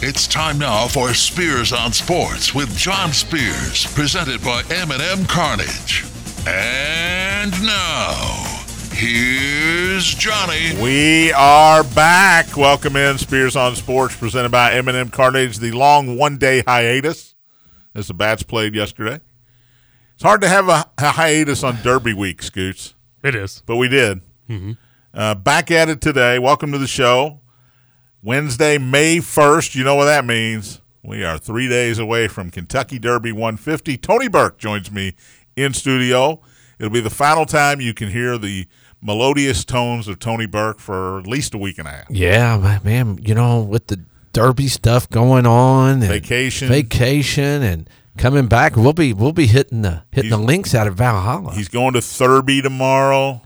It's time now for Spears on Sports with John Spears, presented by M&M Carnage. And now, here's Johnny. We are back. Welcome in Spears on Sports, presented by M&M Carnage. The long one-day hiatus as the Bats played yesterday. It's hard to have a hiatus on Derby week, Scoots. It is. But we did. Back at it today. Welcome to the show. Wednesday, May 1st. You know what that means. We are 3 days away from Kentucky Derby 150. Tony Burke joins me in studio. It'll be the final time you can hear the melodious tones of Tony Burke for at least a week and a half. Yeah, man, you know, with the Derby stuff going on, and vacation and coming back, we'll be hitting the links out of Valhalla. He's going to Thurby tomorrow.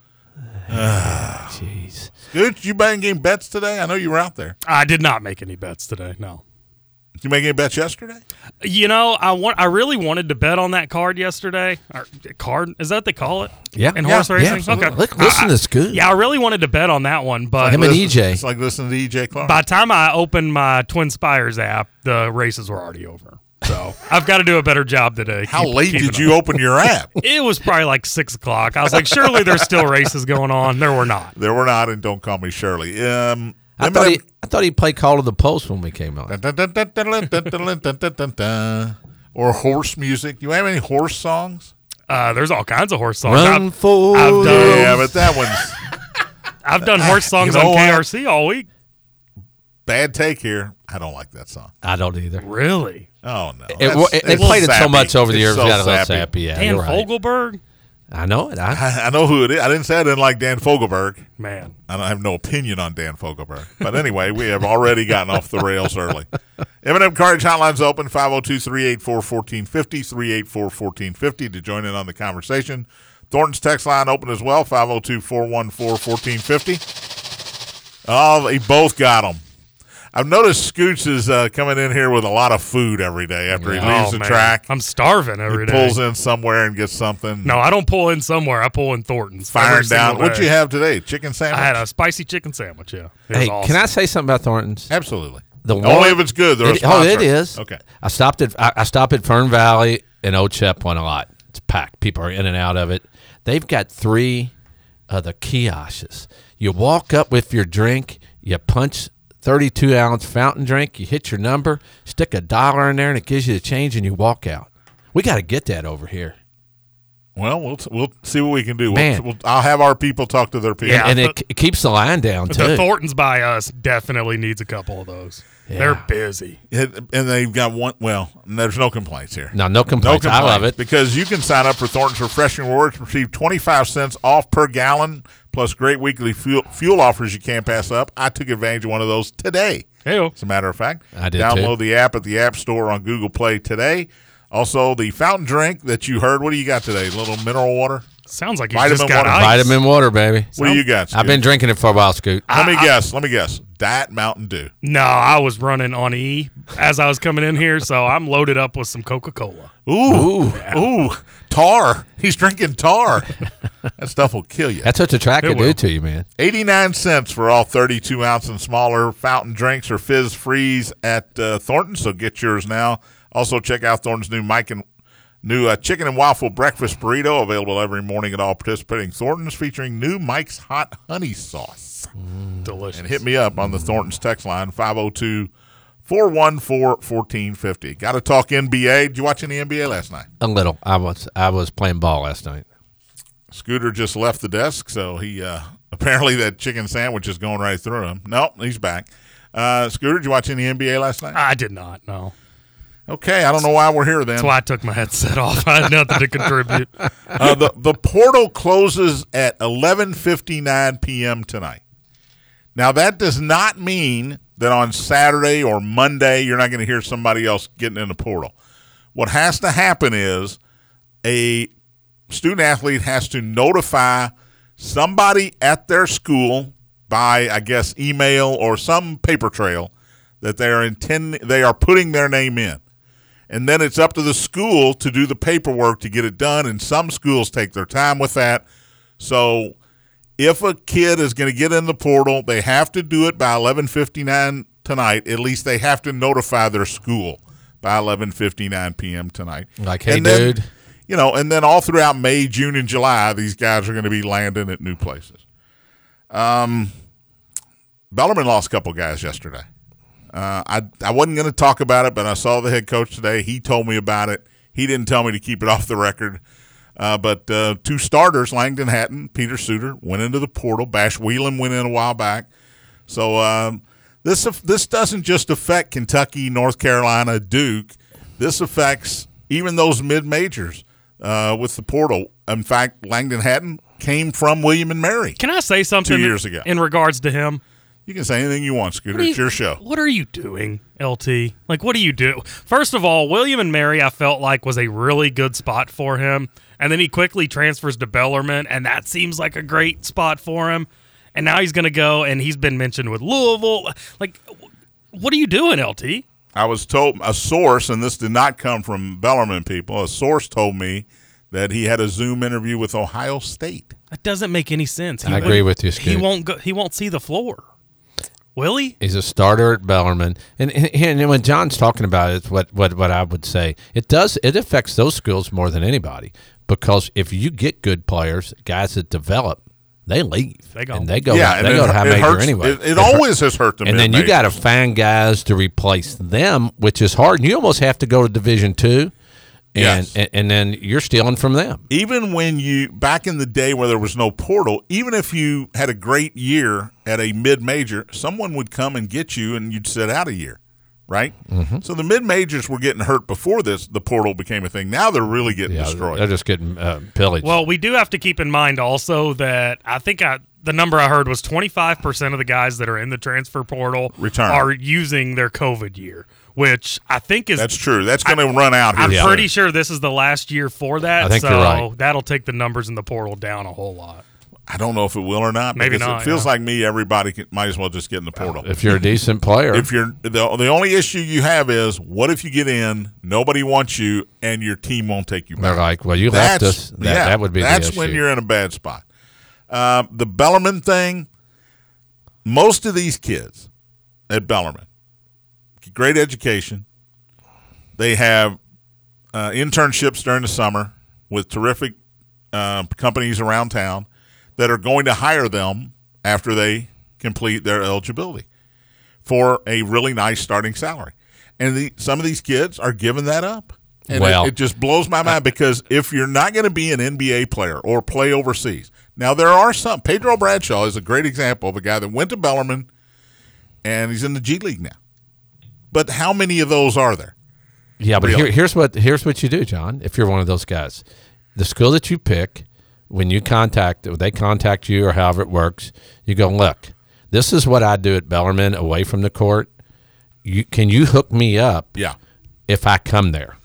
Jeez. Good. You make any bets today? I know you were out there. I did not make any bets today, no. Did you make any bets yesterday? You know, I really wanted to bet on that card yesterday. Card, is that what they call it? Yeah. In horse racing? Yeah, okay. Listen to Scoot. Yeah, I really wanted to bet on that one, but him and EJ. It's like listening to EJ Clark. by the time I opened my Twin Spires app, the races were already over. So I've got to do a better job today. How late did you open your app? It was probably like 6 o'clock. I was like, surely there's still races going on. There were not. There were not, and don't call me Shirley. I thought he played Call to the Post when we came on. Or horse music. Do you have any horse songs? There's all kinds of horse songs. Run for I've done, Yeah, but that one's I've done horse songs on KRC all week. bad take here. I don't like that song. I don't either. Really? Oh, no. They played it so much over the years. It's We got a so little sappy. sappy. Yeah, Dan you're right. Fogelberg? I know it. I know who it is. I didn't say I didn't like Dan Fogelberg. Man. I have no opinion on Dan Fogelberg. But anyway, we have already gotten off the rails early. M&M Carnage Hotline's open, 502-384-1450, 384-1450 to join in on the conversation. Thornton's text line open as well, 502-414-1450. Oh, they both got them. I've noticed Scoots is coming in here with a lot of food every day after he leaves the track. I'm starving every day. He pulls in somewhere and gets something. No, I don't pull in somewhere. I pull in Thornton's. Firing down. What'd you have today? Chicken sandwich? I had a spicy chicken sandwich, yeah. It was Hey, awesome. can I say something about Thornton's? Absolutely. Only if it's good. It is. Okay. I stopped at Fern Valley and Old Chep one a lot. It's packed. People are in and out of it. They've got 3 of the kiosks. You walk up with your drink, you punch 32-ounce fountain drink, you hit your number, stick $1 in there, and it gives you the change, and you walk out. We got to get that over here. Well, we'll see what we can do. Man. I'll have our people talk to their people. Yeah. And it keeps the line down, too. The Thornton's by us definitely needs a couple of those. Yeah. They're busy. And they've got one. Well, there's no complaints here. No complaints. I love it. Because you can sign up for Thornton's Refreshing Rewards, receive 25 cents off per gallon, plus great weekly fuel offers you can't pass up. I took advantage of one of those today. Hey-o. As a matter of fact, I did download too. the app at the App Store on Google Play today. Also, the fountain drink that you heard. What do you got today? A little mineral water? Sounds like you Vitamin just got water. ice. Vitamin water, baby. What do you got, Scoot? I've been drinking it for a while, Scoot. Let me guess. Diet Mountain Dew. No, I was running on E as I was coming in here, so I'm loaded up with some Coca-Cola. Ooh, tar. He's drinking tar. That stuff will kill you. That's what the track can do to you, man. 89 cents for all 32-ounce and smaller fountain drinks or fizz freeze at Thornton, so get yours now. Also, check out Thornton's new chicken and waffle breakfast burrito, available every morning at all participating Thorntons, featuring new Mike's Hot Honey Sauce. Delicious. And hit me up on the Thornton's text line, 502-414-1450. Got to talk NBA. Did you watch any NBA last night? A little. I was playing ball last night. Scooter just left the desk, so he apparently that chicken sandwich is going right through him. Nope, he's back. Scooter, did you watch any NBA last night? I did not, no. Okay, I don't know why we're here then. That's why I took my headset off. I had nothing to contribute. The portal closes at 11:59 p.m. tonight. Now, that does not mean that on Saturday or Monday you're not going to hear somebody else getting in the portal. What has to happen is a student-athlete has to notify somebody at their school by, I guess, email or some paper trail that they are putting their name in. And then it's up to the school to do the paperwork to get it done, and some schools take their time with that. So if a kid is going to get in the portal, they have to do it by 11:59 tonight, at least they have to notify their school by 11:59 p.m. tonight. Like, hey, and then, dude. and then all throughout May, June, and July, these guys are going to be landing at new places. Bellarmine lost a couple guys yesterday. I wasn't going to talk about it, but I saw the head coach today. He told me about it. He didn't tell me to keep it off the record. But two starters, Langdon Hatton, Peter Suter, went into the portal. Bash Whelan went in a while back. So this doesn't just affect Kentucky, North Carolina, Duke. This affects even those mid-majors with the portal. In fact, Langdon Hatton came from William and Mary. Can I say something 2 years ago in regards to him? You can say anything you want, Scooter. It's your show. What are you doing, LT? Like, what do you do? First of all, William and Mary, I felt like was a really good spot for him. And then he quickly transfers to Bellarmine, and that seems like a great spot for him. And now he's going to go, and he's been mentioned with Louisville. Like, what are you doing, LT? I was told a source, and this did not come from Bellarmine people, a source told me that he had a Zoom interview with Ohio State. That doesn't make any sense. I agree with you, Scoot. He won't see the floor. Will he? He's a starter at Bellarmine, and when John's talking about it, it's what I would say. It affects those schools more than anybody, because if you get good players, guys that develop, they leave and they go to high major anyway. It always has hurt them. And then you got to find guys to replace them, which is hard. And you almost have to go to Division II. And then you're stealing from them. Even when back in the day where there was no portal, even if you had a great year at a mid-major, someone would come and get you and you'd sit out a year, right? Mm-hmm. So the mid-majors were getting hurt before the portal became a thing. Now they're really getting destroyed. They're just getting pillaged. Well, we do have to keep in mind also that I think the number I heard was 25% of the guys that are in the transfer portal are using their COVID year, which I think is – That's true. That's going to run out here. I'm pretty sure this is the last year for that. I think you're right. That'll take the numbers in the portal down a whole lot. I don't know if it will or not. Maybe not. It feels like everybody might as well just get in the portal. If you're a decent player. If you're the only issue you have is, what if you get in, nobody wants you, and your team won't take you back? They're like, well, you left us. That would be the issue. That's when you're in a bad spot. The Bellarmine thing, most of these kids at Bellarmine, great education. They have internships during the summer with terrific companies around town that are going to hire them after they complete their eligibility for a really nice starting salary. And some of these kids are giving that up. And it just blows my mind, because if you're not going to be an NBA player or play overseas, now there are some. Pedro Bradshaw is a great example of a guy that went to Bellarmine and he's in the G League now. But how many of those are there? Yeah, but here's what you do, John, if you're one of those guys. The school that you pick, when they contact you or however it works, you go, look, this is what I do at Bellarmine away from the court. Can you hook me up if I come there?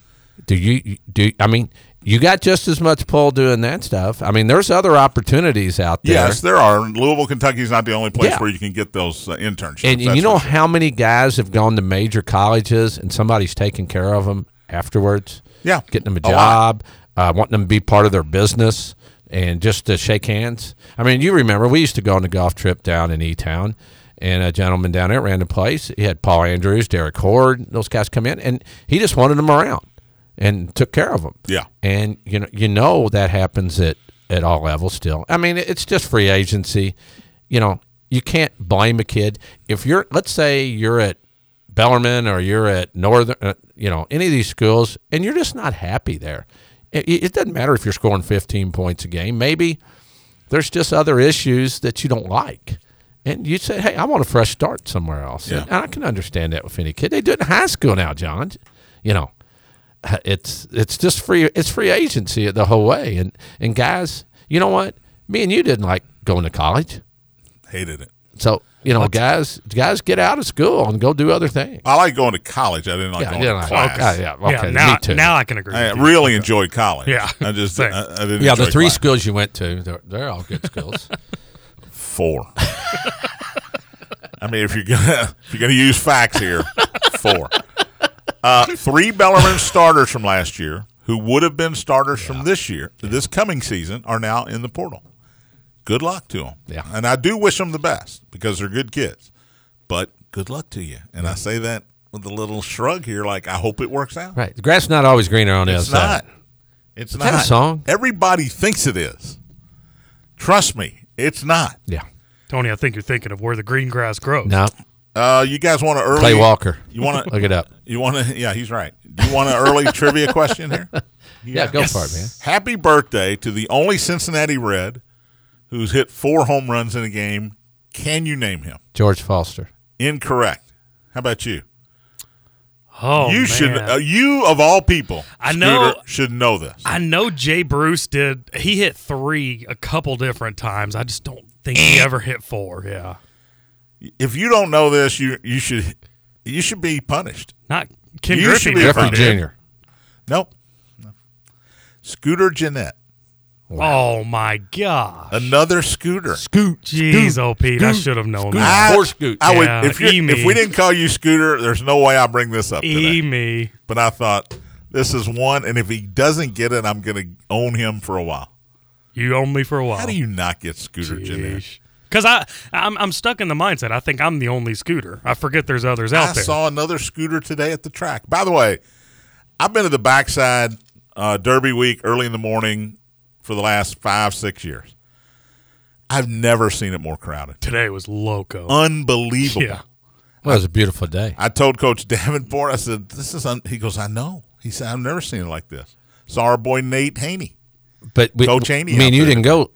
You got just as much pull doing that stuff. I mean, there's other opportunities out there. Yes, there are. Louisville, Kentucky is not the only place where you can get those internships. And you know how many guys have gone to major colleges and somebody's taking care of them afterwards? Yeah. Getting them a job, wanting them to be part of their business, and just to shake hands. I mean, you remember, we used to go on a golf trip down in E-Town, and a gentleman down there ran the place. He had Paul Andrews, Derek Horde, those guys come in, and he just wanted them around and took care of them. Yeah. And you know that happens at all levels still. I mean, it's just free agency. You can't blame a kid. If let's say you're at Bellarmine or you're at Northern, any of these schools, and you're just not happy there. It doesn't matter if you're scoring 15 points a game. Maybe there's just other issues that you don't like. And you say, hey, I want a fresh start somewhere else. Yeah. And I can understand that with any kid. They do it in high school now, John. It's just free. It's free agency the whole way. And guys, you know what? Me and you didn't like going to college. Hated it. So, guys get out of school and go do other things. I like going to college. I didn't like going to class. Okay, now, me too. Now I can agree. I really enjoyed college. Yeah. I just Same. I didn't. Yeah, enjoy the 3 class. schools you went to, they're all good schools. 4. I mean, if you're gonna use facts here, 4. 3 Bellarmine starters from last year who would have been starters from this coming season, are now in the portal. Good luck to them. Yeah. And I do wish them the best because they're good kids. But good luck to you. And I say that with a little shrug here, like I hope it works out. Right. The grass is not always greener on the It's other side. not. It's Is not. that a song? Everybody thinks it is. Trust me, it's not. Yeah. Tony, I think you're thinking of where the green grass grows. No. You guys want to early? Clay Walker. You want to Look it up. You want to? Yeah, he's right. Do you want an early trivia question here? Yeah, go for it, man. Happy birthday to the only Cincinnati Red who's hit 4 home runs in a game. Can you name him? George Foster. Incorrect. How about you? Oh, You man. should. You of all people, I know- Scooter, should know this. I know Jay Bruce did. He hit 3 a couple different times. I just don't think he ever hit 4. Yeah. If you don't know this, you should be punished. Not Ken You Griffey. should be did. Griffey fine. Jr. Nope. No. Scooter Jeanette. Oh, my gosh. Another Scooter. Jeez, oh, Pete, I should have known that. Poor Scoot. I would Yeah, if E-me. we didn't call you Scooter, there's no way I bring this up today. Me. But I thought this is one, and if he doesn't get it, I'm going to own him for a while. You owned me for a while. How do you not get Scooter Jeanette? Because I'm stuck in the mindset. I think I'm the only Scooter. I forget there's others out I there. saw another Scooter today at the track. By the way, I've been to the backside Derby week early in the morning for the last 5-6 years. I've never seen it more crowded. Today was loco. Unbelievable. Yeah. Well, it was a beautiful day. I told Coach Davenport, I said, "This is." He goes, "I know." He said, "I've never seen it like this." Saw our boy Nate Haney. But Coach Haney I mean, out you there. didn't go.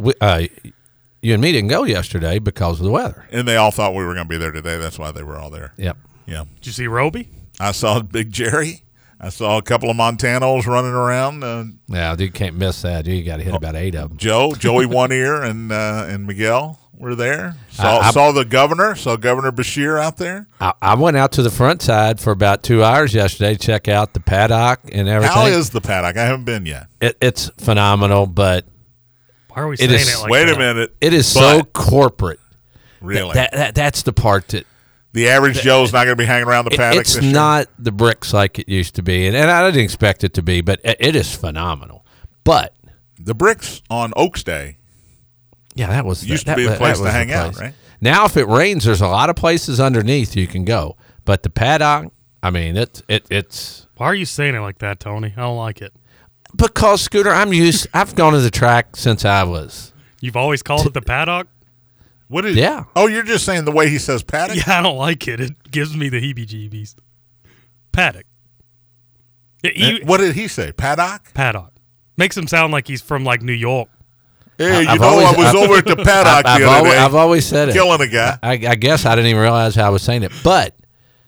You and me didn't go yesterday because of the weather. And they all thought we were going to be there today. That's why they were all there. Yep. Yeah. Did you see Roby? I saw Big Jerry. I saw a couple of Montanos running around. Yeah, you can't miss that. You got to hit about 8 of them. Joey One Ear, and Miguel were there. I- Saw the governor. Saw Governor Bashir out there. I went out to the front side for about 2 hours yesterday to check out the paddock and everything. How is the paddock? I haven't been yet. It's phenomenal, but Why are we It saying is- it like Wait that? a minute. it is so But- corporate. Really? That's the part that The average Joe's not going to be hanging around the paddock it's this year? not the bricks like it used to be, and I didn't expect it to be, but it is phenomenal. But The bricks on Oaks Day yeah, that was used that, to be a that place was to the hang out, place. right? Now, if it rains, there's a lot of places underneath you can go, but the paddock, I mean, it's Why are you saying it like that, Tony? I don't like it. because Scooter, I've gone to the track since I was. You've always called it the paddock? What is? Yeah. Oh, you're just saying the way he says paddock. Yeah, I don't like it. It gives me the heebie-jeebies. Paddock. Yeah, What did he say? Paddock. paddock. Makes him sound like he's from, like, New York. Hey, you I've know, always- I was over at the paddock the other day, I've always said it. killing a guy. I guess I didn't even realize how I was saying it, but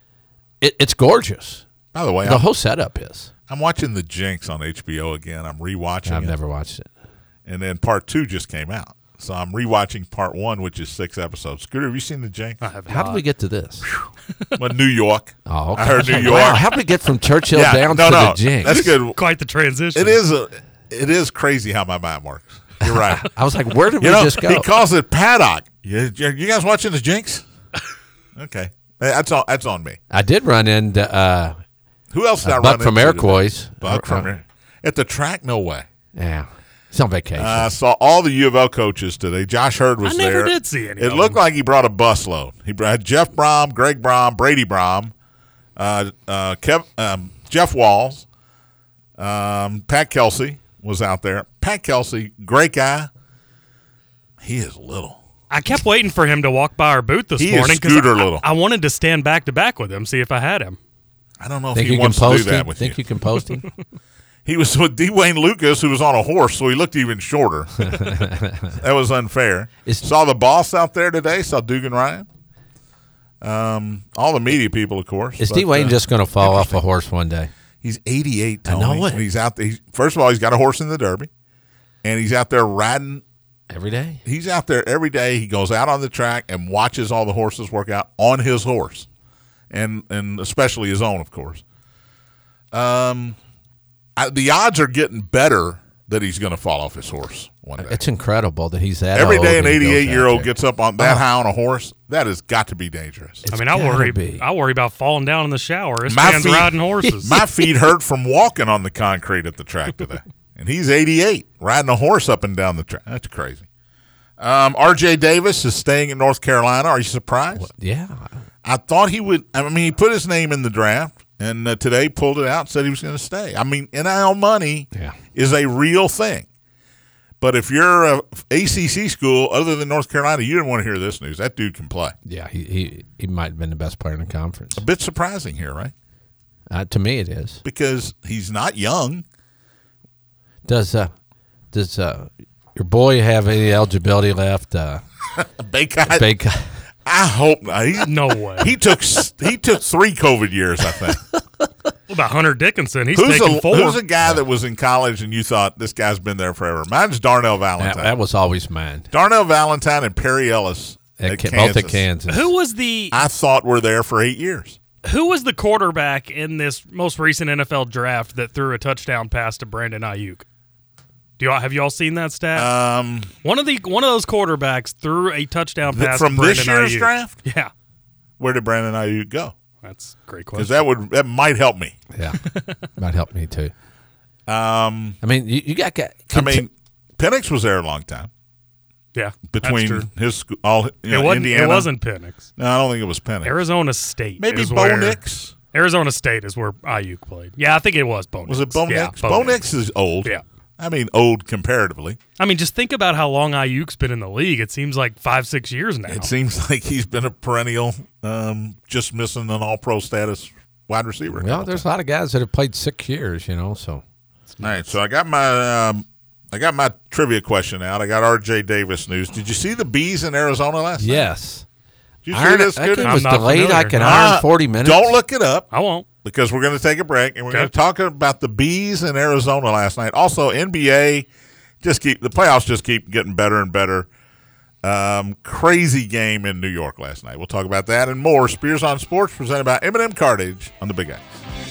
it's gorgeous. By the way, The whole setup is. I'm watching The Jinx on HBO again. I'm rewatching I've it. never watched it. And then part 2 just came out. So I'm rewatching part 1, which is 6 episodes. Scooter, have you seen The Jinx? I have How did not. we get to this? Well, New York. Oh, okay. I heard New York. Wow, how did we get from Churchill Yeah, down no, to no, the Jinx? that's good. Quite the transition. It is crazy how my mind works. You're right. I was like, where did You we know, just go? he calls it paddock. You guys watching The Jinx? Okay. That's on me. I did run into Who else did I Buck run from into today? Iroquois. Buck from at the track? No way. Yeah. He's on vacation. I saw all the U of L coaches today. Josh Hurd was I there. never did see any It of looked them. like he brought a busload. He had Jeff Brom, Greg Brom, Brady Brom, Jeff Walls, Pat Kelsey was out there. Pat Kelsey, great guy. He is little. I kept waiting for him to walk by our booth this He is morning Scooter little. I wanted to stand back to back with him, see if I had him. I don't know if think he you can wants to do post that him? with Think you. you can post him? He was with Dwayne Lucas, who was on a horse, so he looked even shorter. That was unfair. Saw the boss out there today. Saw Dugan Ryan. All the media people, of course. Is but, Dwayne just going to fall off a horse one day? He's 88, Tony. know it. And he's out there. First of all, he's got a horse in the Derby, and he's out there riding. Every day? He's out there every day. He goes out on the track and watches all the horses work out on his horse, and especially his own, of course. The odds are getting better that he's going to fall off his horse one day. It's incredible that he's that Every old day an and he goes 88-year-old out there. gets up on that high on a horse, that has got to be dangerous. It's I mean, gotta be. I worry about falling down in the shower. This My man's feet- riding horses. My feet hurt from walking on the concrete at the track today. And he's 88, riding a horse up and down the track. That's crazy. R.J. Davis is staying in North Carolina. Are you surprised? Yeah. I thought he would. I mean, he put his name in the draft, and today pulled it out and said he was going to stay. I mean, NIL money is a real thing. But if you're a ACC school other than North Carolina, you didn't want to hear this news. That dude can play. Yeah, he might have been the best player in the conference. A bit surprising here, right? To me, it is. Because he's not young. Does your boy have any eligibility left? Baycott? I hope not. No way. He took 3 COVID years, I think. What about Hunter Dickinson? He's taking 4. Who's a guy that was in college and you thought this guy's been there forever? Mine's Darnell Valentine. That was always mine. Darnell Valentine and Perry Ellis at Kansas. Both at Kansas. Who was the? I thought were there for 8 years. Who was the quarterback in this most recent NFL draft that threw a touchdown pass to Brandon Ayuk? Have you all seen that stat? One of those quarterbacks threw a touchdown pass from to Brandon this year's Ayuk. draft. Yeah, where did Brandon Ayuk go? that's a great Because question. that might help me. Yeah, might help me too. I mean, you got. Penix was there a long time. Yeah, Between that's true. his school, Indiana. It wasn't Penix. No, I don't think it was Penix. Arizona State. Maybe is Bo where- Nix. Arizona State is where Ayuk played. Yeah, I think it was Bo Nix. Was it Bo Yeah, Nix? Bo Nix is old. Yeah. I mean, old comparatively. I mean, just think about how long Ayuk's been in the league. It seems like 5-6 years now. It seems like he's been a perennial, just missing an all-pro status wide receiver. Well, there's a lot of guys that have played 6 years, so. All right, so I got my trivia question out. I got R.J. Davis news. Did you see the Bees in Arizona last night? Yes. Did you see this? That game I'm was not delayed familiar. like an hour and 40 minutes. Don't look it up. I won't. Because we're going to take a break, and we're Okay. going to talk about the Bees in Arizona last night. Also, NBA, the playoffs just keep getting better and better. Crazy game in New York last night. We'll talk about that and more. Spears on Sports, presented by M&M Cartage on the Big X.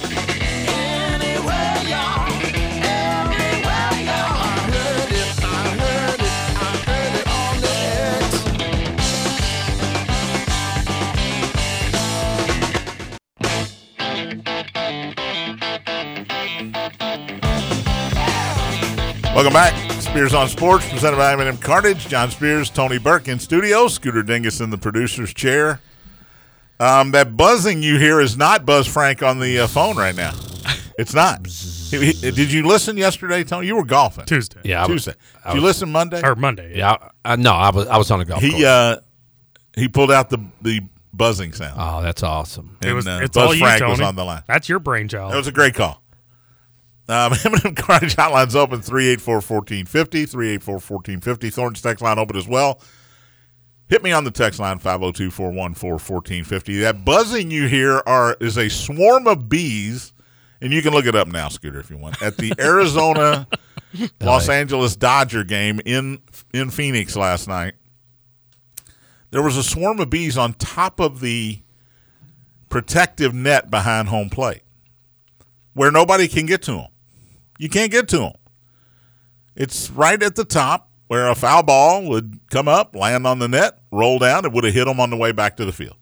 Welcome back. Spears on Sports, presented by M&M Cartage. John Spears, Tony Burke in studio. Scooter Dingus in the producer's chair. That buzzing you hear is not Buzz Frank on the phone right now. It's not. Did you listen yesterday, Tony? You were golfing. Tuesday. Yeah, Tuesday. Did you listen Monday? Or Monday. Yeah, no, I was on a golf course. He pulled out the buzzing sound. Oh, that's awesome. It's Buzz all you, Frank Tony. was on the line. That's your brainchild. That was a great call. M&M Cartage hotline's open, 384-1450, 384-1450. Thornton's text line open as well. Hit me on the text line, 502-414-1450. That buzzing you hear is a swarm of bees, and you can look it up now, Scooter, if you want, at the Arizona Los Angeles Dodger game in Phoenix last night. There was a swarm of bees on top of the protective net behind home plate where nobody can get to them. You can't get to them. It's right at the top where a foul ball would come up, land on the net, roll down. It would have hit them on the way back to the field.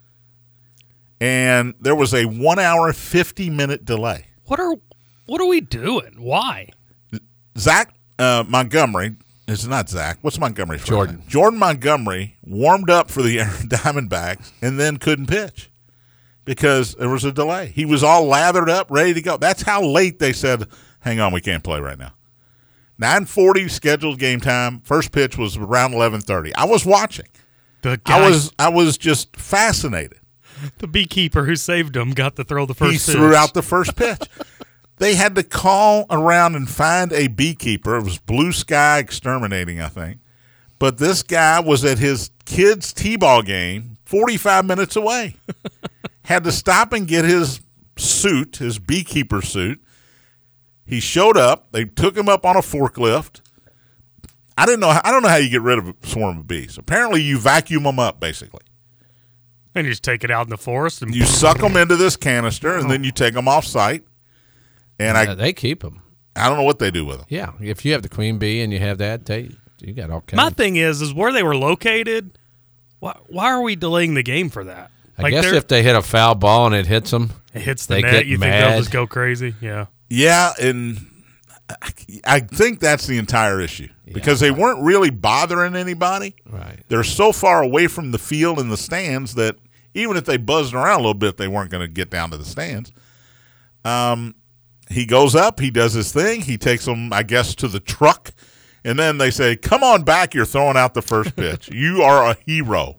And there was a 1 hour, 50-minute delay. What are we doing? Why? Zach Montgomery, it's not Zach. What's Montgomery's first Jordan. name? Jordan Montgomery warmed up for the Diamondbacks and then couldn't pitch because there was a delay. He was all lathered up, ready to go. That's how late they said, hang on, we can't play right now. 9:40 scheduled game time. First pitch was around 11:30. I was watching. The guy, I was just fascinated. the beekeeper who saved him got to throw the first He pitch. threw out the first pitch. They had to call around and find a beekeeper. It was Blue Sky Exterminating, I think. But this guy was at his kid's t-ball game 45 minutes away. Had to stop and get his suit, his beekeeper suit. He showed up. They took him up on a forklift. I don't know how you get rid of a swarm of bees. Apparently, you vacuum them up, basically. And you just take it out in the forest and You suck them into this canister, and then you take them off site. And They keep them. I don't know what they do with them. Yeah, if you have the queen bee and you have that, you got all kinds. My thing is where they were located. Why are we delaying the game for that? I guess if they hit a foul ball and it hits them, it hits the they net, get you think mad. they'll just go crazy? Yeah. Yeah, and I think that's the entire issue because they weren't really bothering anybody. Right. They're so far away from the field and the stands that Even if they buzzed around a little bit, they weren't going to get down to the stands. He goes up, he does his thing, he takes them, I guess, to the truck, and then they say, "Come on back, you're throwing out the first pitch. You are a hero."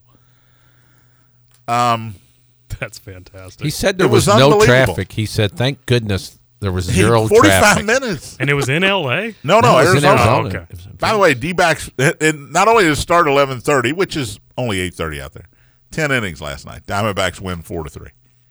That's fantastic. He said there It was was no unbelievable. traffic. He said, "Thank goodness there was zero 45 traffic." minutes. And it was in L.A.? No, No, it was in Arizona. Arizona. Okay. It was in By the way, D-backs, and not only did it start 11:30, which is only 8:30 out there, 10 innings last night. Diamondbacks win 4-3.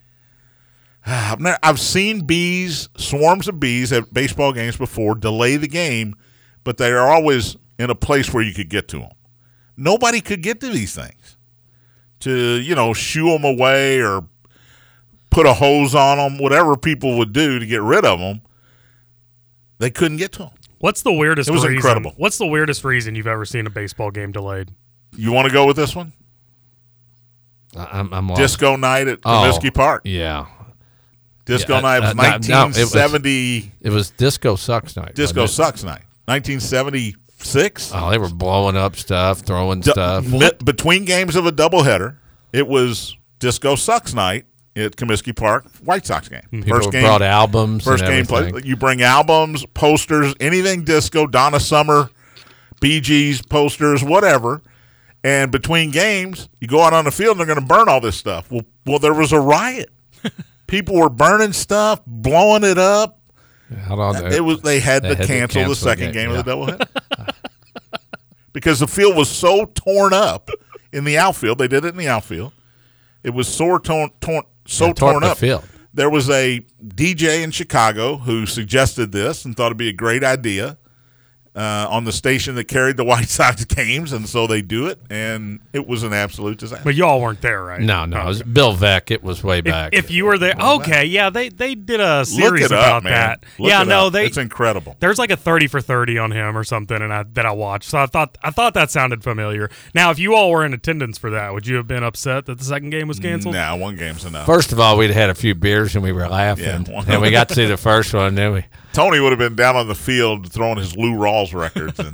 I've seen swarms of bees at baseball games before delay the game, but they are always in a place where you could get to them. Nobody could get to these things to, shoo them away or put a hose on them, whatever people would do to get rid of them. They couldn't get to them. What's the weirdest It was reason? incredible. What's the weirdest reason you've ever seen a baseball game delayed? You want to go with this one? I'm lost. Disco night at Comiskey Park. Yeah. Disco Yeah, night was no, it was- 1970. It was Disco Sucks night. Disco wasn't it? Sucks night. 1976. Oh, they were blowing up stuff, throwing stuff. Between games of a doubleheader, it was Disco Sucks night at Comiskey Park, White Sox game. People brought albums. First and game play. everything. You bring albums, posters, anything disco, Donna Summer, Bee Gees posters, whatever. And between games, you go out on the field and they're going to burn all this stuff. Well, there was a riot. People were burning stuff, blowing it up. Hold on. They had to cancel the second game of the doubleheader because the field was so torn up in the outfield. They did it in the outfield. It was torn up. the field. There was a DJ in Chicago who suggested this and thought it'd be a great idea on the station that carried the White Sox games, and so they do it, and it was an absolute disaster. But y'all weren't there, right? No, it was Bill Veck. It was way back. If you were there, okay, yeah, they did a Look series it about up, man. that. Look Yeah, it no, up. It's incredible. There's like a 30 for 30 on him or something, and that I watched. So I thought that sounded familiar. Now, if you all were in attendance for that, would you have been upset that the second game was canceled? Nah, one game's enough. First of all, we'd had a few beers and we were laughing. Yeah. And we got to see the first one. Then we Tony would have been down on the field throwing his Lou Rawls records and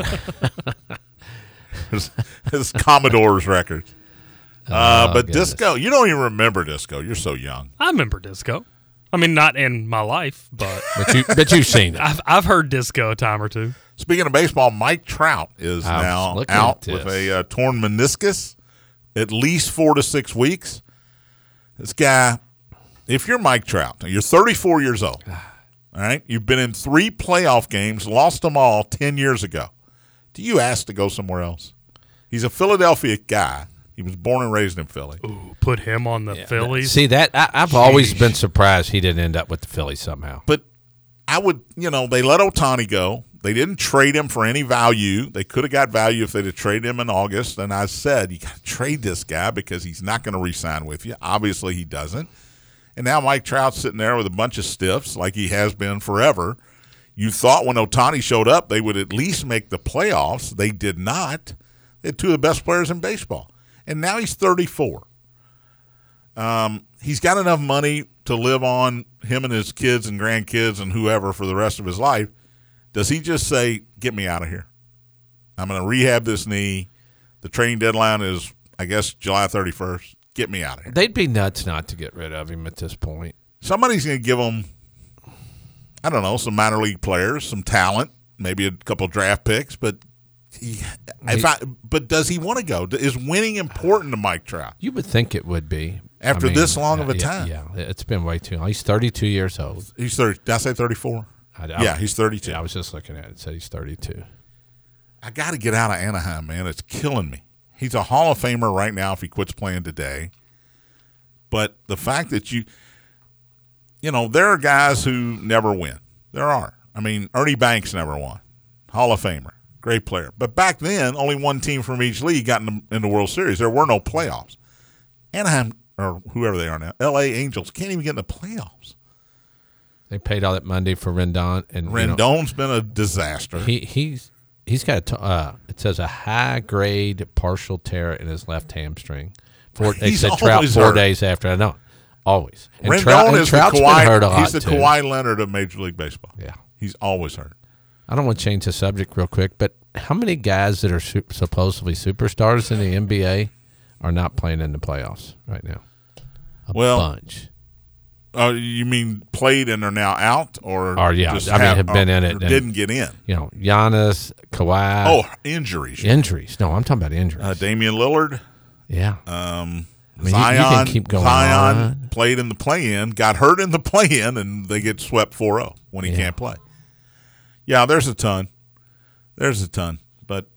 his Commodores records. But goodness. disco, you don't even remember disco. You're so young. I remember disco. I mean, not in my life, but but you've seen it. I've heard disco a time or two. Speaking of baseball, Mike Trout is I was now looking at out this. with a torn meniscus, at least 4 to 6 weeks. This guy, if you're Mike Trout, you're 34 years old. All right, you've been in 3 playoff games, lost them all 10 years ago. Do you ask to go somewhere else? He's a Philadelphia guy. He was born and raised in Philly. Ooh, put him on the Phillies. See that I've always been surprised he didn't end up with the Phillies somehow. But I would, they let Ohtani go. They didn't trade him for any value. They could have got value if they'd have traded him in August. And I said, you got to trade this guy because he's not going to re-sign with you. Obviously, he doesn't. And now Mike Trout's sitting there with a bunch of stiffs like he has been forever. You thought when Ohtani showed up they would at least make the playoffs. They did not. They had 2 of the best players in baseball. And now he's 34. He's got enough money to live on, him and his kids and grandkids and whoever, for the rest of his life. Does he just say, get me out of here? I'm going to rehab this knee. The trading deadline is, I guess, July 31st. Get me out of here. They'd be nuts not to get rid of him at this point. Somebody's going to give him, I don't know, some minor league players, some talent, maybe a couple draft picks, but but does he want to go? Is winning important to Mike Trout? You would think it would be. After this long of a time. Yeah, it's been way too long. He's 32 years old. He's 30. Did I say 34? Yeah, he's 32. Yeah, I was just looking at it. It said he's 32. I got to get out of Anaheim, man. It's killing me. He's a Hall of Famer right now if he quits playing today. But the fact that there are guys who never win. There are. I mean, Ernie Banks never won. Hall of Famer. Great player. But back then, only one team from each league got in the World Series. There were no playoffs. Anaheim, or whoever they are now, L.A. Angels, can't even get in the playoffs. They paid all that money for Rendon. And Rendon's been a disaster. He's got it says a high-grade partial tear in his left hamstring. They said Trout 4 days after. I know. Always. And Rendon is Trout's the been hurt a lot, he's the too. Kawhi Leonard of Major League Baseball. Yeah. He's always hurt. I don't want to change the subject real quick, but how many guys that are supposedly superstars in the NBA are not playing in the playoffs right now? A Well, bunch. You mean played and are now out, or yeah, just have been in it or and- didn't get in? Giannis, Kawhi. Oh, injuries. Injuries. No, I'm talking about injuries. Damian Lillard, yeah. Zion. you can keep going Zion on. played in the play-in, got hurt in the play-in, and they get swept 4-0 when he can't play. Yeah, there's a ton. But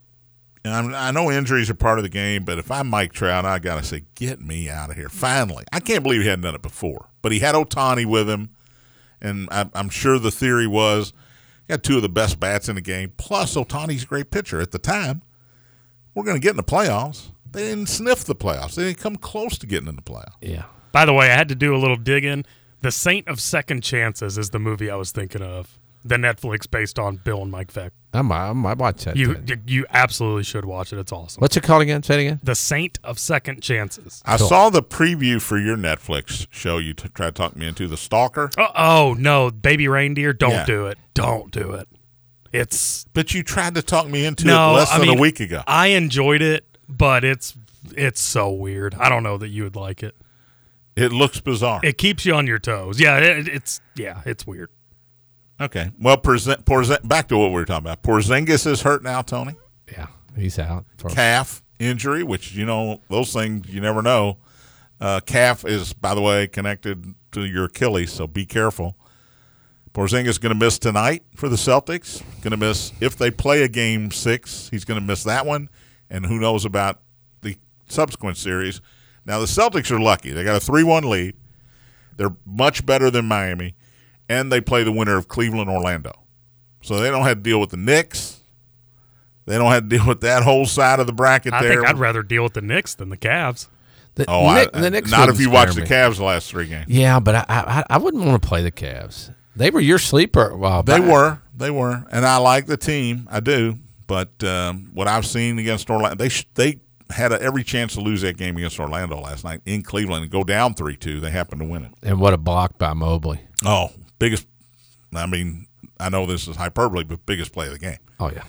I know injuries are part of the game, but if I'm Mike Trout, I got to say, get me out of here. Finally. I can't believe he hadn't done it before. But he had Ohtani with him, and I'm sure the theory was he got two of the best bats in the game, plus Ohtani's a great pitcher. At the time, we're going to get in the playoffs. They didn't sniff the playoffs. They didn't come close to getting in the playoffs. Yeah. By the way, I had to do a little digging. The Saint of Second Chances is the movie I was thinking of. The Netflix based on Bill and Mike Vick. I might watch that. You absolutely should watch it. It's awesome. What's it called again? Say it again. The Saint of Second Chances. I saw the preview for your Netflix show you tried to talk me into, The Stalker. Oh, no. Baby Reindeer, don't Yeah. do it. Don't do it. It's But you tried to talk me into no, it less I than mean, a week ago. I enjoyed it, but it's so weird. I don't know that you would like it. It looks bizarre. It keeps you on your toes. Yeah, it's weird. Okay. Well, back to what we were talking about. Porzingis is hurt now, Tony. Yeah, he's out. Calf injury, which, those things you never know. Calf is, by the way, connected to your Achilles, so be careful. Porzingis is going to miss tonight for the Celtics. Going to miss, if they play a Game 6, he's going to miss that one, and who knows about the subsequent series. Now, the Celtics are lucky. They got a 3-1 lead. They're much better than Miami, and they play the winner of Cleveland-Orlando. So they don't have to deal with the Knicks. They don't have to deal with that whole side of the bracket I there. think I'd rather deal with the Knicks than the Cavs. The Knicks not if you wouldn't watch scare the me. Cavs the last 3 games. Yeah, but I wouldn't want to play the Cavs. They were your sleeper a while They back. were, and I like the team. I do, but what I've seen against Orlando, they had every chance to lose that game against Orlando last night in Cleveland and go down 3-2. They happened to win it. And what a block by Mobley. Oh, biggest! I mean, I know this is hyperbole, but biggest play of the game. Oh yeah,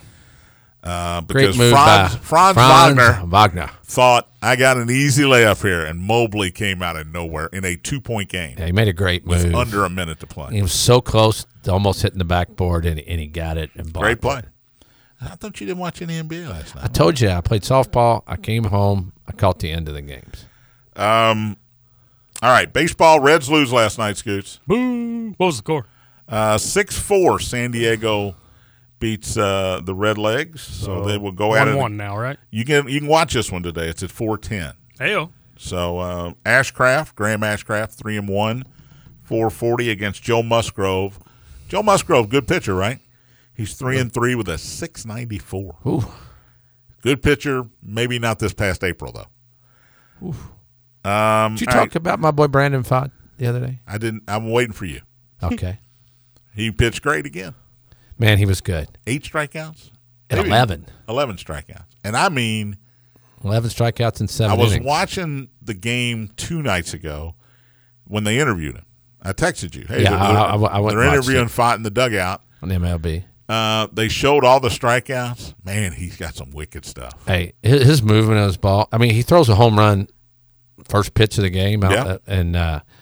Because great move Franz by Wagner thought I got an easy layup here, and Mobley came out of nowhere in a 2-point game Yeah, he made a great with move. under a minute to play. He was so close to almost hitting the backboard, and he got it. And blocked Great play. it. I thought you didn't watch any NBA last I night. told you I played softball. I came home. I caught the end of the games. All right, baseball. Reds lose last night, Scoots. Boo! What was the score? 6-4. San Diego beats the Redlegs, so they will go at it. 1-1 now, right? You can watch this one today. It's at 4:10. Heyo. So Graham Ashcraft, 3-1, 440 against Joe Musgrove. Joe Musgrove, good pitcher, right? He's 3-3 with a 694. Ooh. Good pitcher. Maybe not this past April though. Did you talk about my boy Brandon Pfaadt the other day? I didn't. I'm waiting for you. Okay. He pitched great again. Man, he was good. 8 strikeouts. At Maybe 11. 11 strikeouts. And I mean, 11 strikeouts in 7 I was innings. watching the game 2 nights ago when they interviewed him. I texted you. Hey, Yeah, I went they're and watched interviewing it. Pfaadt in the dugout. on the MLB. They showed all the strikeouts. Man, he's got some wicked stuff. Hey, his movement of his ball. I mean, he throws a home run first pitch of the game, Yeah. and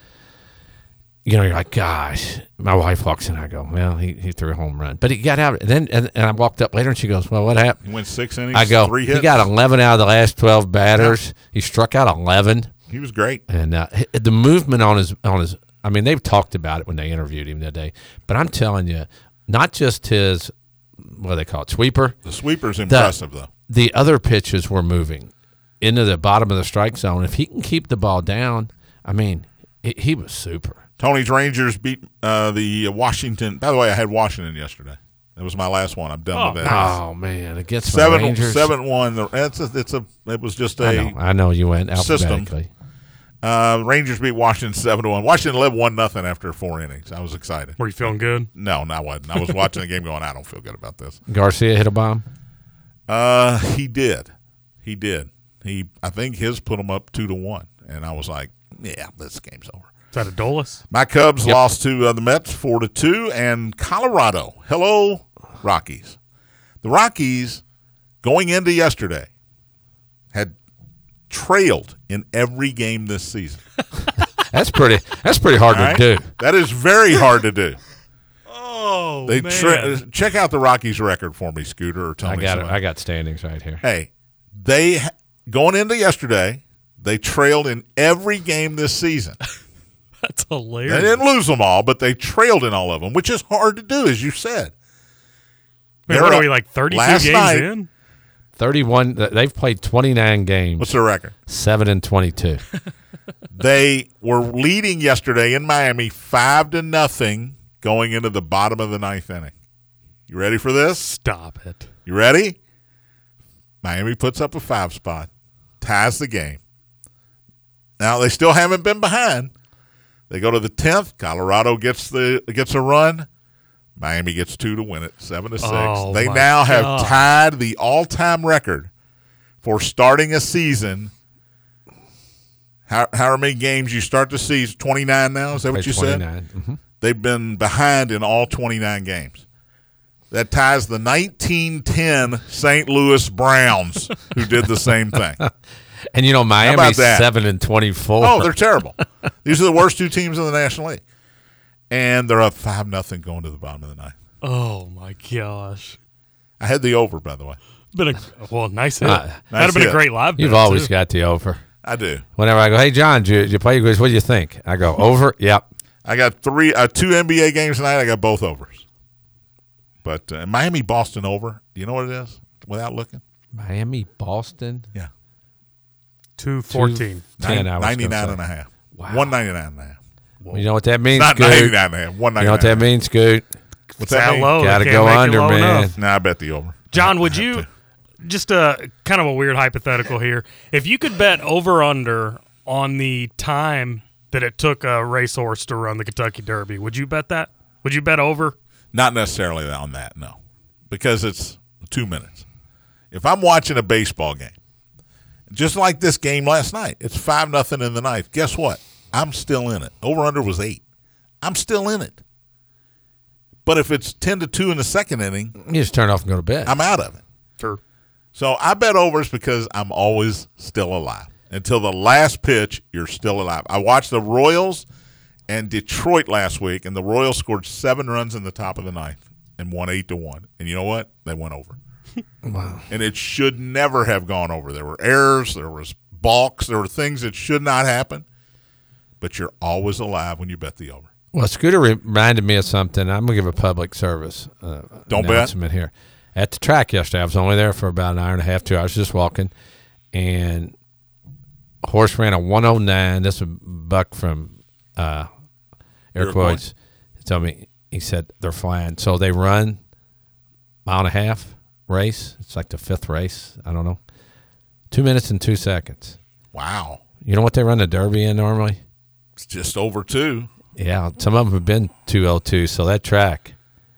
you're like, gosh. My wife walks in. I go, well, he threw a home run, but he got out. And then and I walked up later, and she goes, well, what happened? He went 6 innings. I go, 3 hits. he got 11 out of the last 12 batters. He struck out 11, He was great. and the movement on his. I mean, they've talked about it when they interviewed him today, but I'm telling you, not just his, what do they call it, sweeper. The sweeper's impressive, though. The other pitches were moving into the bottom of the strike zone. If he can keep the ball down, I mean, he was super. Tony's Rangers beat the Washington. By the way, I had Washington yesterday. That was my last one. I'm done with that. Oh man, against the Rangers. 7-1. It was just I know you went system. alphabetically. Rangers beat Washington 7-1. Washington led 1-0 after 4 innings. I was excited. Were you feeling good? No, I wasn't. I was watching the game going, I don't feel good about this. Garcia hit a bomb. He did. I think his put him up 2-1, and I was like, yeah, this game's over. Is that a Dolus? My Cubs lost to the Mets 4-2, and Colorado. Hello, Rockies. The Rockies, going into yesterday, had trailed in every game this season. That's pretty hard All right? to do. That is very hard to do. Oh, They man. check out the Rockies record for me, Scooter, or tell I me got it. something. I got standings right here. Hey, going into yesterday, they trailed in every game this season. That's They hilarious. didn't lose them all, but they trailed in all of them, which is hard to do, as you said. Wait, what are we, like 32 last games night- in? 31. They've played 29 games. What's their record? 7-22. They were leading yesterday in Miami 5-0 going into the bottom of the ninth inning. You ready for this? Stop it. You ready? Miami puts up a 5 spot, ties the game. Now they still haven't been behind. They go to the 10th. Colorado gets a run. Miami gets 2 to win it, 7-6. Oh, They my now have God. tied the all-time record for starting a season. However many games you start the season, 29 now. Is that what you said? 29. Mhm. They've been behind in all 29 games. That ties the 1910 St. Louis Browns, who did the same thing. And you know Miami's that? 7-24. Oh, they're terrible. These are the worst 2 teams in the National League. And they're up 5-0 going to the bottom of the ninth. Oh, my gosh. I had the over, by the way. Nice hit. Nice That'd have been hit. a great live You've bet, always too. got the over. I do. Whenever I go, hey John, did you play? He goes, what do you think? I go over. Yep. I got 2 NBA games tonight. I got both overs. But Miami Boston over. You know what it is? Without looking. Miami, Boston. Yeah. 214. 10 hours. 99.5. Wow. 199.5. You know what that means, Not Scoot? 99.5. 199. You know what that means, Scoot? What's That that mean? low. Gotta They can't go make it under, low man. enough. Nah, I bet the over. John, I would have you to. just kind of a weird hypothetical here? If you could bet over under on the time that it took a racehorse to run the Kentucky Derby, would you bet that? Would you bet over? Not necessarily on that, no. Because it's 2 minutes. If I'm watching a baseball game, just like this game last night, it's 5-0 in the ninth. Guess what? I'm still in it. Over-under was 8. I'm still in it. But if it's 10-2 in the second inning, You just turn off and go to bed. I'm out of it. Sure. So I bet overs because I'm always still alive. Until the last pitch, you're still alive. I watched the Royals and Detroit last week, and the Royals scored 7 runs in the top of the ninth and won 8-1. And you know what? They went over. Wow. And it should never have gone over. There were errors. There was balks. There were things that should not happen. But you're always alive when you bet the over. Well, Scooter reminded me of something. I'm going to give a public service Don't bet. announcement here. At the track yesterday, I was only there for about an hour and a half, 2 hours, just walking. And a horse ran a 109. This is a buck from Iroquois. Iroquois. He told me, he said they're flying. So they run mile and a half race. It's like the 5th race. I don't know. 2 minutes and 2 seconds. Wow. You know what they run the Derby in normally? It's just over 2. Yeah, some of them have been 2:02, so that track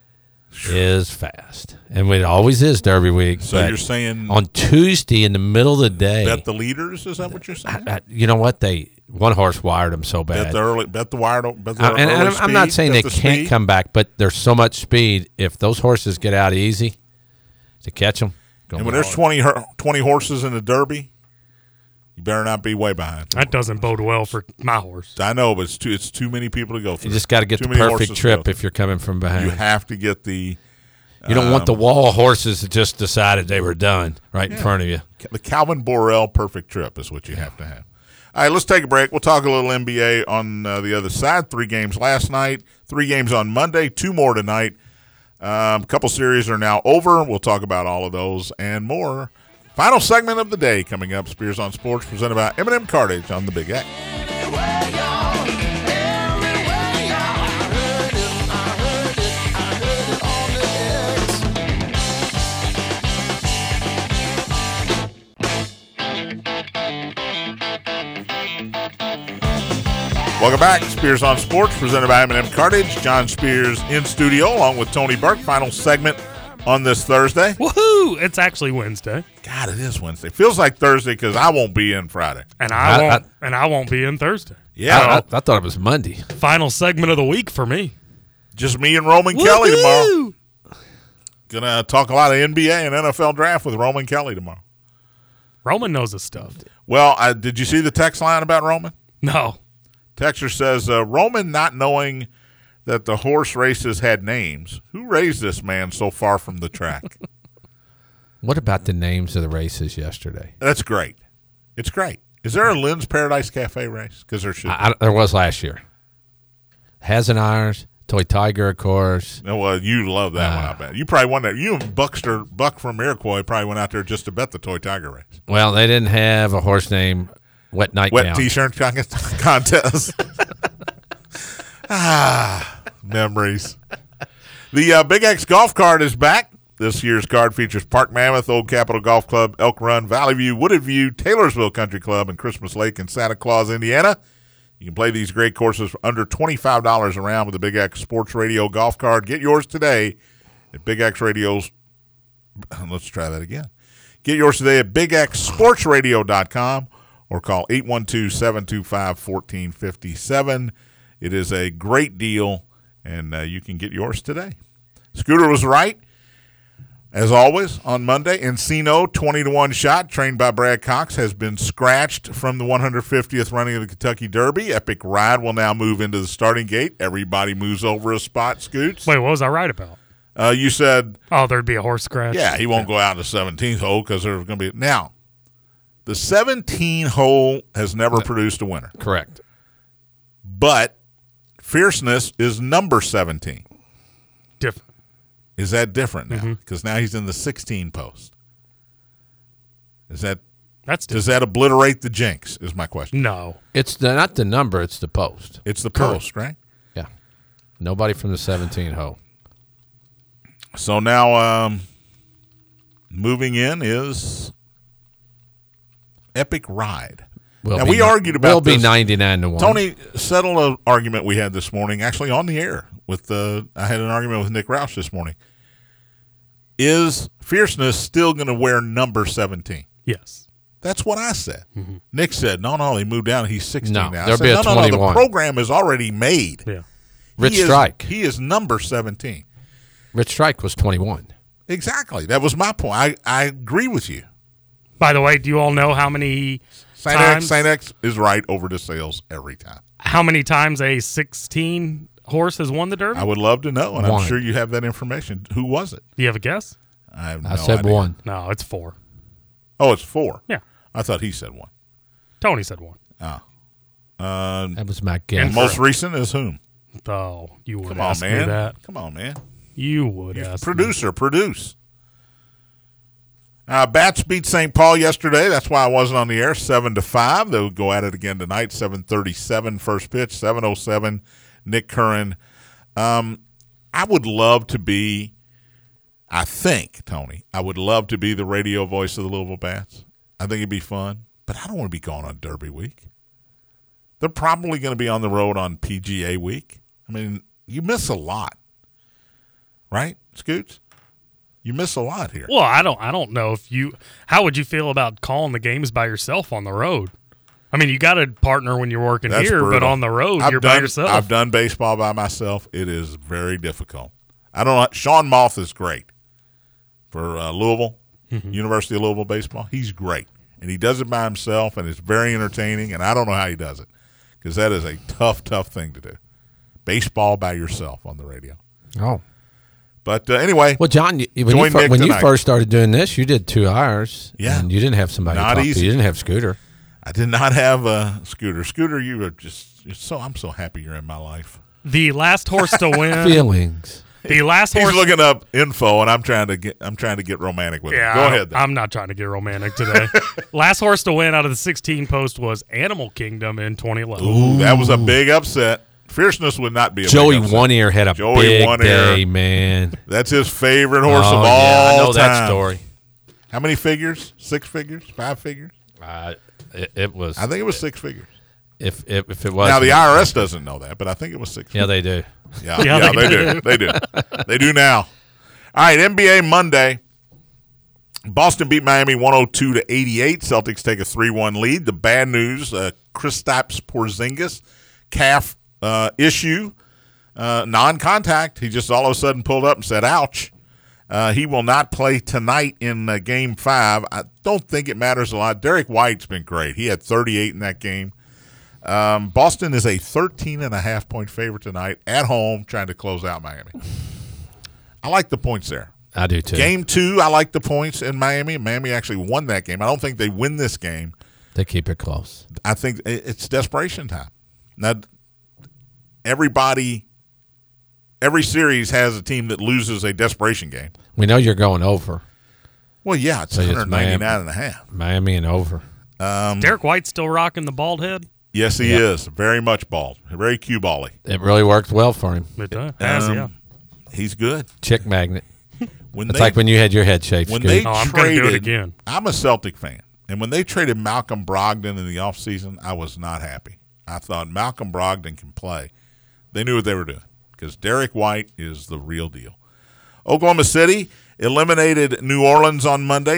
is fast. And it always is Derby week. So but you're saying on Tuesday in the middle of the day, bet the leaders? Is that what you're saying? you know what? One horse wired them so bad. Bet the early, bet the wire, bet the And early I'm not speed, saying bet they the can't speed. come back, but there's so much speed. If those horses get out easy to catch them, And when there's 20 horses in the Derby, you better not be way behind. That doesn't bode well for my horse. I know, but it's too many people to go through. you just got to get Too the many perfect horses to trip go if you're coming from through. behind. You have to get the You don't want the wall of horses that just decided they were done right in front of you. Calvin Borel perfect trip is what you have to have. All right, let's take a break. We'll talk a little NBA on the other side. 3 games last night, 3 games on Monday, 2 more tonight. A couple series are now over. We'll talk about all of those and more. Final segment of the day coming up. Spears on Sports presented by M&M Cartage on the Big X. Welcome back. Spears on Sports presented by M&M Cartage. John Spears in studio along with Tony Burke. Final segment on this Thursday. Woohoo! It's actually Wednesday, God, it is Wednesday. Feels like Thursday because I won't be in Friday. and I- I won't be in Thursday. Yeah, I thought it was Monday. Final segment of the week for me. just me and Roman Kelly tomorrow. Woohoo! Gonna talk a lot of NBA and NFL draft with Roman Kelly tomorrow. Roman knows his stuff. Well, did you see the text line about Roman? No. Texter says, Roman not knowing that the horse races had names. Who raised this man so far from the track? What about the names of the races yesterday? That's great. It's great. Is there a Lynn's Paradise Cafe race? Because there should be. There was last year. Hazenires, Toy Tiger, of course. Oh, well, you love that one, I bet. You probably won that. You and Buck from Iroquois probably went out there just to bet the Toy Tiger race. Well, they didn't have a horse named Wet Nightgown. Wet T-shirt contest. Memories. The Big X golf card is back. This year's card features Park Mammoth, Old Capitol Golf Club, Elk Run, Valley View, Wooded View, Taylorsville Country Club, and Christmas Lake in Santa Claus, Indiana. You can play these great courses for under $25 around with the Big X Sports Radio golf card. Get yours today at Big X Radio's. Let's try that again. Get yours today at BigXSportsRadio.com or call 812-725-1457. It is a great deal, and you can get yours today. Scooter was right. As always, on Monday, Encino, 20-1 shot, trained by Brad Cox, has been scratched from the 150th running of the Kentucky Derby. Epic Ride will now move into the starting gate. Everybody moves over a spot, Scoots. Wait, what was I right about? You said... Oh, there'd be a horse scratch? Yeah, he won't go out in the 17th hole because there's going to be... Now, the 17 hole has never produced a winner. Correct. But Fierceness is number 17. Different. Is that different now? Because now he's in the 16 post. Does that obliterate the jinx? Is my question. No, It's not the number, it's the post. It's the post, right? Yeah. Nobody from the 17 hole. So now moving in is Epic Ride. Now, we argued about this. this. Will be 99-1. Tony, settle an argument we had this morning, actually on the air. I had an argument with Nick Roush this morning. Is Fierceness still going to wear number 17? yes. That's what I said. Nick said, no, he moved down. He's 16 No, now. there'll be a 21. The program is already made. Yeah. Rich Strike. He is number 17. Rich Strike was 21. Exactly. That was my point. I agree with you. By the way, do you all know how many Saint X is right over the sales every time. How many times a 16 horse has won the Derby? I would love to know, and One. I'm sure you have that information. Who was it? Do you have a guess? I have no I said idea. 1. No, it's 4. Oh, it's 4. Yeah. I thought he said 1. Tony said 1. That was my guess. Most recent is whom? Oh, you would Come on, ask me man. that. Come on, man. You would ask me. Produce. Bats beat St. Paul yesterday. That's why I wasn't on the air. 7-5. They'll go at it again tonight. 7:37 first pitch. 7:07. Nick Curran. I would love to be. I think, Tony, I would love to be the radio voice of the Louisville Bats. I think it'd be fun, but I don't want to be gone on Derby week. They're probably going to be on the road on PGA week. I mean, you miss a lot, right, Scoots? You miss a lot here. Well, I don't know if you. How would you feel about calling the games by yourself on the road? I mean, you got a partner when you're working That's here, brutal. but on the road, you're by yourself. I've done baseball by myself. It is very difficult. I don't know. Sean Moth is great for Louisville, University of Louisville baseball. He's great, and he does it by himself, and it's very entertaining. And I don't know how he does it because that is a tough thing to do. Baseball by yourself on the radio. Oh. But anyway. Well, John, when you first started doing this, you did 2 hours. Yeah. And you didn't have somebody Not to talk easy. to. You didn't have Scooter. I did not have a Scooter. Scooter, you are I'm so happy you're in my life. The last horse to win. Feelings. The last He's horse. looking up info, and I'm trying to get romantic with him. Go ahead. Then. I'm not trying to get romantic today. Last horse to win out of the 16 post was Animal Kingdom in 2011. Ooh, that was a big upset. Fierceness would not be a Joey big upset. One Ear had a big day, man. That's his favorite horse of all I know time. that story. How many figures? 6 figures? 5 figures? It was. I think it was 6 figures. If it was. Now, the IRS doesn't know that, but I think it was 6 figures. Yeah, they do. Yeah, they do. They do. They do now. All right, NBA Monday. Boston beat Miami 102-88. Celtics take a 3-1 lead. The bad news, Kristaps Porzingis, calf issue, non-contact. He just all of a sudden pulled up and said, ouch. He will not play tonight in Game 5. I don't think it matters a lot. Derek White's been great. He had 38 in that game. Boston is a 13.5-point favorite tonight at home, trying to close out Miami. I like the points there. I do too. Game 2, I like the points in Miami. Miami actually won that game. I don't think they win this game. They keep it close. I think it's desperation time. Now, every series has a team that loses a desperation game. We know you're going over. Well, yeah, it's So it's 199.5. Miami and over. Derek White's still rocking the bald head. Yes, he is. Very much bald. Very cue bally. It really worked well for him. It does. Yeah. He's good. Chick magnet. When It's like when you had your head shaved. when Scoot. they I'm gonna do it traded, again. I'm a Celtic fan, and when they traded Malcolm Brogdon in the offseason, I was not happy. I thought Malcolm Brogdon can play. They knew what they were doing because Derek White is the real deal. Oklahoma City eliminated New Orleans on Monday,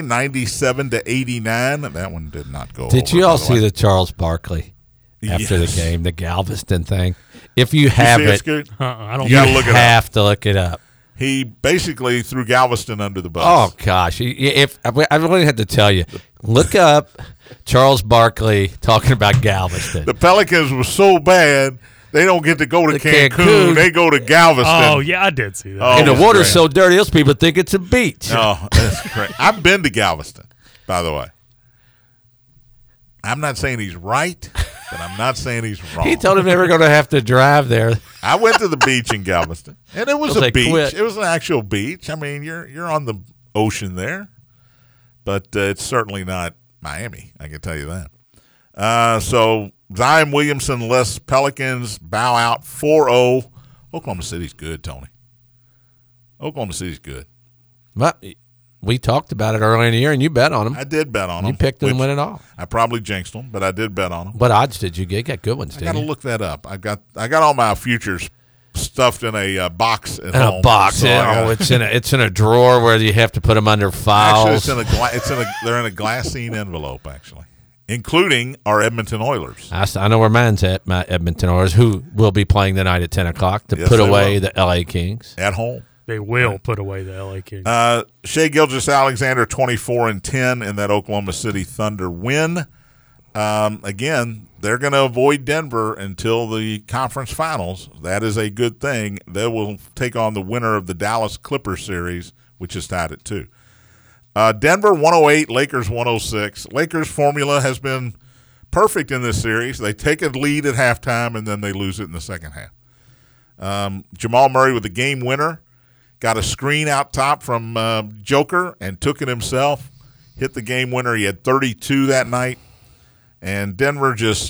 97-89. That one did not go. Did over, you by all the see way. the Charles Barkley after Yes. the game, the Galveston thing? If you You have see it, it, Scoot? I don't. You gotta look it up. have to look it up. He basically threw Galveston under the bus. Oh gosh! If I really had to tell you, look up Charles Barkley talking about Galveston. The Pelicans were so bad they don't get to go to The Cancun. Cancun. They go to Galveston. Oh yeah, I did see that. Oh, and the it's water's great. so dirty, those people think it's a beach. Oh, that's great. I've been to Galveston, by the way. I'm not saying he's right, but I'm not saying he's wrong. He told him they were going to have to drive there. I went to the beach in Galveston, and it was Well, a they beach. quit. It was an actual beach. I mean, you're on the ocean there, but it's certainly not Miami. I can tell you that. So Zion Williamson less Pelicans bow out 4-0. Oklahoma City's good, Tony. Oklahoma City's good. But we talked about it earlier in the year, and you bet on them. I did bet on them. You picked them to which win it all. I probably jinxed them, but I did bet on them. What odds did you get? You got good ones, I didn't got to you? look that up. I got all my futures stuffed in a box at In home. a box. So I gotta- It's in a drawer where you have to put them under Actually, files. they're in a glassine envelope, actually, including our Edmonton Oilers. I know where mine's at, my Edmonton Oilers, who will be playing tonight at 10 o'clock to Yes, put they away will. the L.A. Kings. At home. They will put away the LA Kings. Shea Gilgeous-Alexander 24-10 in that Oklahoma City Thunder win. Again, they're going to avoid Denver until the conference finals. That is a good thing. They will take on the winner of the Dallas Clippers series, which is tied at 2. Denver 108, Lakers 106. Lakers' formula has been perfect in this series. They take a lead at halftime, and then they lose it in the second half. Jamal Murray with the game winner. Got a screen out top from Joker and took it himself. Hit the game winner. He had 32 that night. And Denver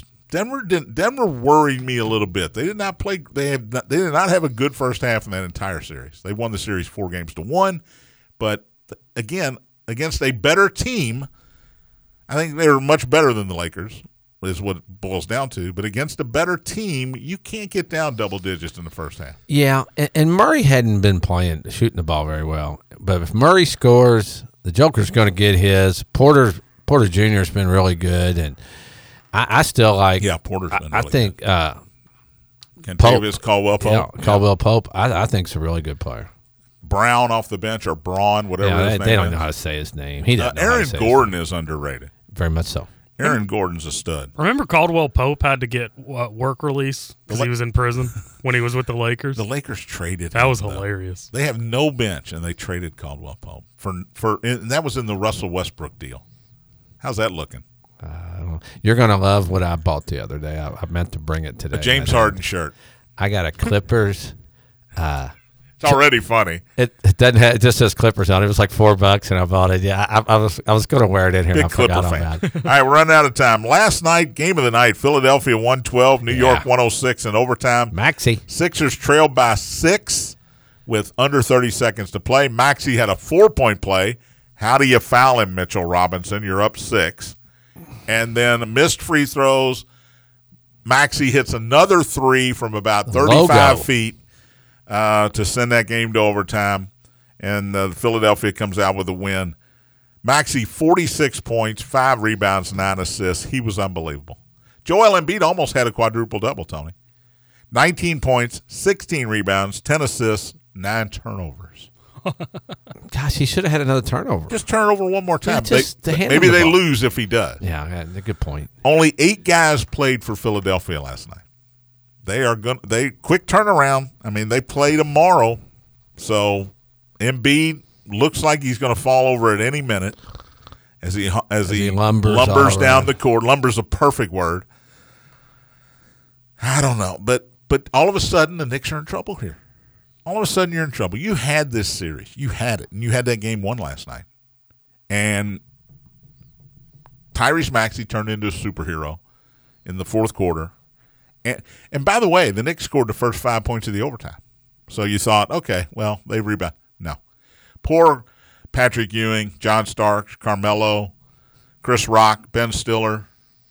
worried me a little bit. They did not play. They did not have a good first half in that entire series. They won the series 4-1, but again against a better team. I think they were much better than the Lakers, is what it boils down to. But against a better team, you can't get down double digits in the first half. Yeah, and Murray hadn't been shooting the ball very well. But if Murray scores, the Joker's going to get his. Porter Jr. has been really good, and I still like. Yeah, Porter's been I really think Kentavious Caldwell Pope. Caldwell Pope. I think is a really good player. Brown off the bench, or Braun, whatever Yeah, his name they don't is. know how to say his name. He doesn't know how to Aaron say his Gordon name. is underrated. Very much so. Aaron Gordon's a stud. Remember Caldwell Pope had to get work release because he was in prison when he was with the Lakers? The Lakers traded That him, was though. hilarious. They have no bench, and they traded Caldwell Pope and that was in the Russell Westbrook deal. How's that looking? You're going to love what I bought the other day. I meant to bring it today. A James Harden shirt. I got a Clippers. It's already funny. It doesn't have, it just says Clippers on it. It was like $4, and I bought it. Yeah, I was going to wear it in here. And Big I forgot Clipper all fan. about it. All right, we're running out of time. Last night, game of the night, Philadelphia 112, New York 106 in overtime. Maxey. Sixers trailed by 6 with under 30 seconds to play. Maxey had a 4-point play. How do you foul him, Mitchell Robinson? You're up 6. And then missed free throws. Maxey hits another 3 from about 35 Logo. feet to send that game to overtime. And Philadelphia comes out with a win. Maxey, 46 points, 5 rebounds, 9 assists. He was unbelievable. Joel Embiid almost had a quadruple-double, Tony. 19 points, 16 rebounds, 10 assists, 9 turnovers. Gosh, he should have had another turnover. Just turn it over one more time. maybe Maybe they lose if he does. Yeah, good point. Only 8 guys played for Philadelphia last night. They quick turnaround. I mean, they play tomorrow, so Embiid looks like he's going to fall over at any minute as he lumbers down the court. Lumber's a perfect word. I don't know, but all of a sudden the Knicks are in trouble here. All of a sudden you're in trouble. You had this series. You had it, and you had that game won last night. And Tyrese Maxey turned into a superhero in the fourth quarter. And by the way, the Knicks scored the first 5 points of the overtime. So you thought, okay, well, they rebound. No. Poor Patrick Ewing, John Starks, Carmelo, Chris Rock, Ben Stiller.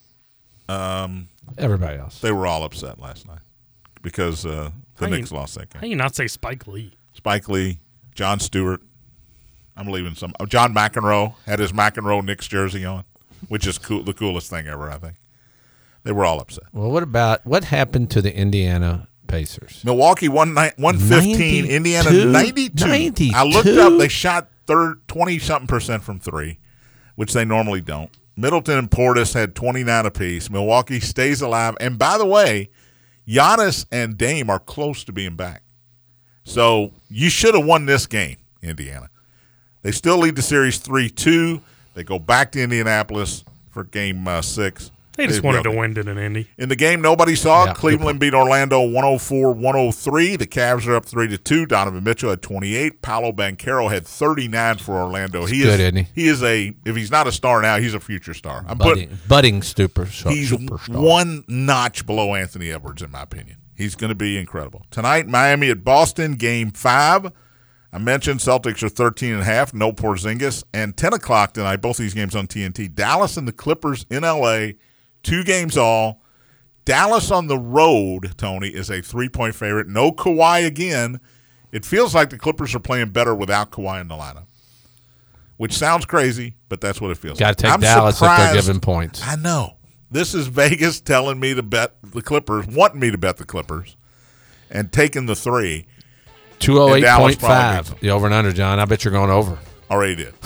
Everybody else. They were all upset last night because the Knicks lost that game. How do you not say Spike Lee? Spike Lee, John Stewart. I'm leaving some. John McEnroe had his McEnroe Knicks jersey on, which is the coolest thing ever, I think. They were all upset. Well, what happened to the Indiana Pacers? Milwaukee 115, Indiana 92. I looked up. They shot 20-something% from 3, which they normally don't. Middleton and Portis had 29 apiece. Milwaukee stays alive. And by the way, Giannis and Dame are close to being back. So you should have won this game, Indiana. They still lead the series 3-2. They go back to Indianapolis for game 6. They just wanted to win it in Indy. In the game nobody saw, Cleveland beat Orlando 104-103. The Cavs are up 3-2. Donovan Mitchell had 28. Paolo Banchero had 39 for Orlando. He is if he's not a star now, he's a future star. Budding superstar. He's one notch below Anthony Edwards, in my opinion. He's going to be incredible. Tonight, Miami at Boston, game 5. I mentioned Celtics are 13.5, no Porzingis. And 10 o'clock tonight, both these games on TNT. Dallas and the Clippers in L.A., 2 games all. Dallas on the road, Tony, is a 3-point favorite. No Kawhi again. It feels like the Clippers are playing better without Kawhi in the lineup, which sounds crazy, but that's what it feels like. Got to take Dallas if they're giving points. I know. This is Vegas telling me to bet the Clippers, wanting me to bet the Clippers, and taking the 3. 208.5, the over and under, John. I bet you're going over. Already did.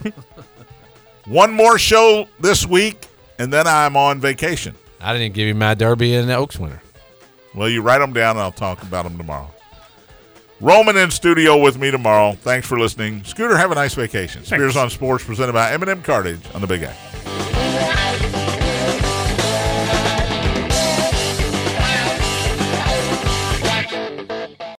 One more show this week, and then I'm on vacation. I didn't give you my Derby and the Oaks winner. Well, you write them down, and I'll talk about them tomorrow. Roman in studio with me tomorrow. Thanks for listening. Scooter, have a nice vacation. Thanks. Spears on Sports presented by M&M Cartage on the Big A.